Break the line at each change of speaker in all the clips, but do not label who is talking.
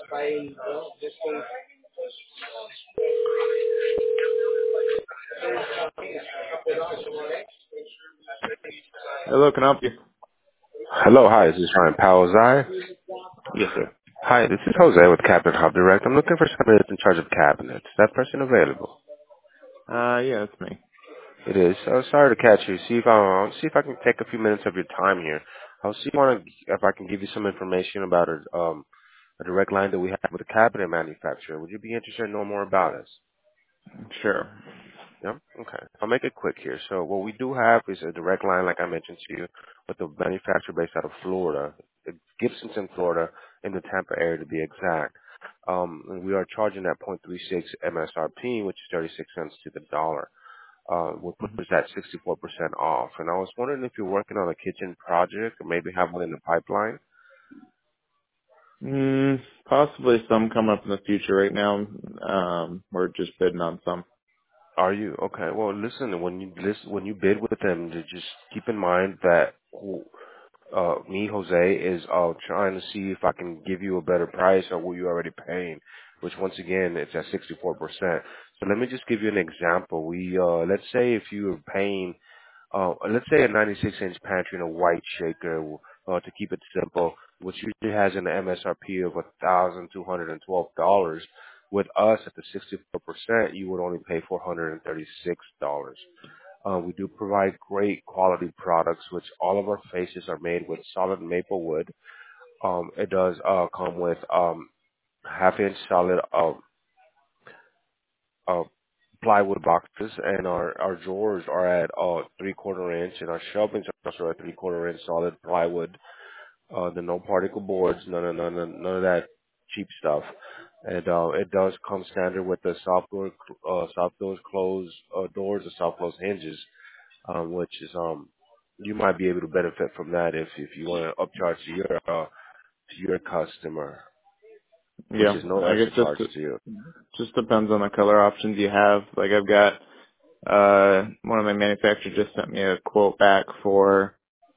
Hello, can I help you?
Hello, hi, this is Ryan Powell-Zai.
Yes, sir.
Hi, this is Jose with Cabinet Hub Direct. I'm looking for somebody that's in charge of cabinets. Is that person available?
Yeah, that's me.
It is. Sorry to catch you. See if I can take a few minutes of your time here. I'll see if I can give you some information about a direct line that we have with a cabinet manufacturer. Would you be interested in knowing more about us?
Sure.
Yeah. Okay. I'll make it quick here. So what we do have is a direct line, like I mentioned to you, with the manufacturer based out of Florida, Gibsonton, Florida, in the Tampa area to be exact. And we are charging that 0.36 MSRP, which is 36 cents to the dollar. We'll put
hmm
this at 64% off. And I was wondering if you're working on a kitchen project or maybe have one in the pipeline.
Possibly some coming up in the future. Right now, we're just bidding on some.
Are you? Okay. Well, listen, when you bid with them, just keep in mind that me, Jose, is trying to see if I can give you a better price or what you're already paying, which once again, it's at 64%. So let me just give you an example. Let's say if you were paying, let's say a 96-inch pantry and a white shaker, to keep it simple, which usually has an MSRP of $1,212. With us at the 64%, you would only pay $436. We do provide great quality products, which all of our faces are made with solid maple wood. It does come with half-inch solid uh, plywood boxes, and our drawers are at 3/4 inch, and our shelvings are also at 3/4 inch solid plywood. The no particle boards, none of that cheap stuff. And it does come standard with the soft doors closed doors, the soft close hinges, which is you might be able to benefit from that if you want to upcharge to your customer, which
Yeah,
is no
I guess
extra charge to you.
just depends on the color options you have. Like I've got one of my manufacturers just sent me a quote back for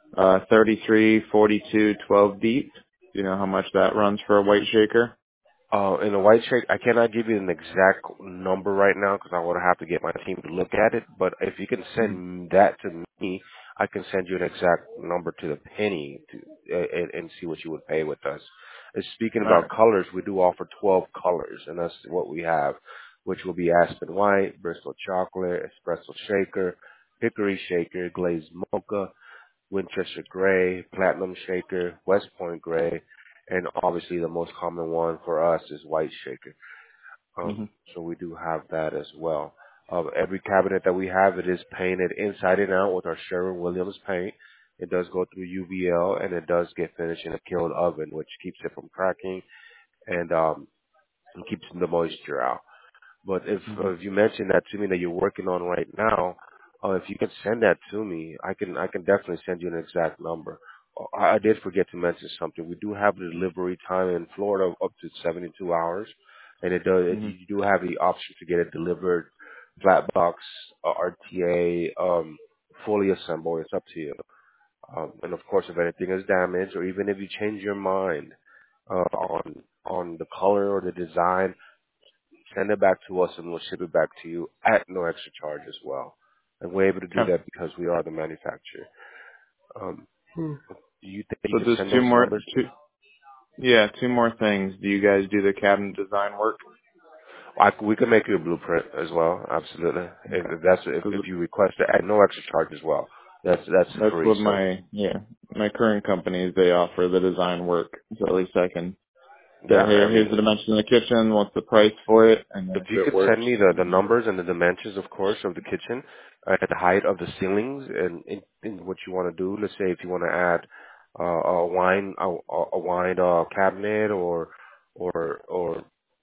33, 42, 12 deep. Do you know how much that runs for a white shaker?
In the white shake, I cannot give you an exact number right now because I would have to get my team to look at it. But if you can
Mm-hmm.
send that to me, I can send you an exact number to the penny and see what you would pay with us. And speaking
All right.
about colors, we do offer 12 colors, and that's what we have, which will be Aspen White, Bristol Chocolate, Espresso Shaker, Hickory Shaker, Glazed Mocha, Winchester Gray, Platinum Shaker, West Point Gray, and obviously the most common one for us is White Shaker.
hmm
So we do have that as well. Every cabinet that we have, it is painted inside and out with our Sherwin-Williams paint. It does go through UVL and it does get finished in a kiln oven, which keeps it from cracking and keeps the moisture out. But
hmm
if you mentioned that to me that you're working on right now, if you can send that to me, I can definitely send you an exact number. I did forget to mention something. We do have a delivery time in Florida of up to 72 hours, and
hmm
you do have the option to get it delivered flat box, RTA, fully assembled. It's up to you. And of course, if anything is damaged, or even if you change your mind on the color or the design, send it back to us and we'll ship it back to you at no extra charge as well. And we're able to do
Okay.
that because we are the manufacturer. Um,
Hmm.
do you think you
So
could
just
send those numbers?
two more things. Do you guys do the cabinet design work?
We can make you a blueprint as well. Absolutely.
Okay.
If
'Cause
you request it at no extra charge as well. That's
that's
free.
what
So
my current companies, they offer the design work. So at least I can say,
yeah,
hey,
I
here's
mean,
the dimensions in the kitchen, what's the price for it, and then
if
if
you
it
could
works.
send me the numbers and the dimensions, of course, of the kitchen, the height of the ceilings, and in what you want to do. Let's say if you want to add a wine cabinet or or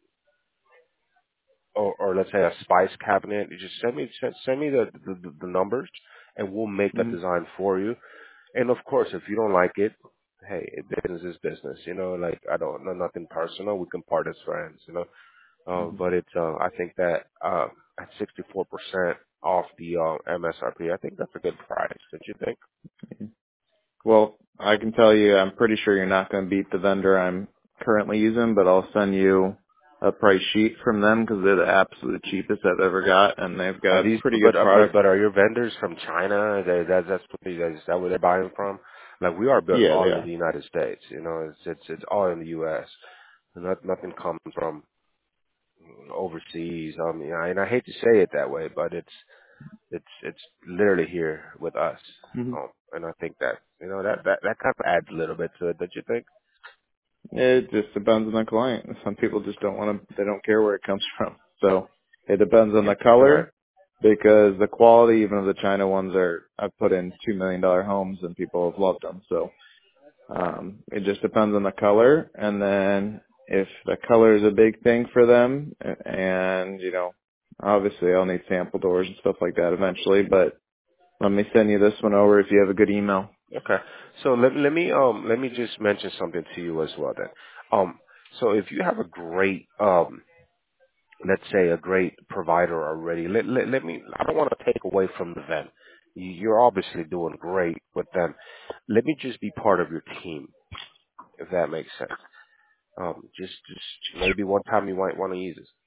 or let's say a spice cabinet, you just send me the numbers, and we'll make that
Mm-hmm.
design for you. And of course, if you don't like it, hey, business is business. You know, like I don't know nothing personal. We can part as friends. You know. But it's I think that at 64% off the MSRP, I think that's a good price. Don't you think?
Well, I can tell you, I'm pretty sure you're not going to beat the vendor I'm currently using, but I'll send you a price sheet from them because they're the absolute cheapest I've ever got, and they've
Are
got
these,
pretty good products.
but are your vendors from China? That's what you guys, is that where they're buying from? Like we are built
Yeah, they
all in
are.
the United States, you know, it's all in the U.S. Nothing comes from overseas. And I hate to say it that way, but it's literally here with us.
Mhm.
And I think that, you know, that kind of adds a little bit to it, don't you think?
It just depends on the client. Some people just don't want to, they don't care where it comes from. So it depends on
Yeah,
the
you're right.
color because the quality, even of the China ones are, I've put in $2 million homes and people have loved them. So, it just depends on the color. And then if the color is a big thing for them and, you know, obviously I'll need sample doors and stuff like that eventually, but let me send you this one over if you have a good email.
Okay. So let me just mention something to you as well then. So if you have a great let's say a great provider already, let me, I don't want to take away from them. You're obviously doing great with them. Let me just be part of your team, if that makes sense. Just maybe one time you might want to use this.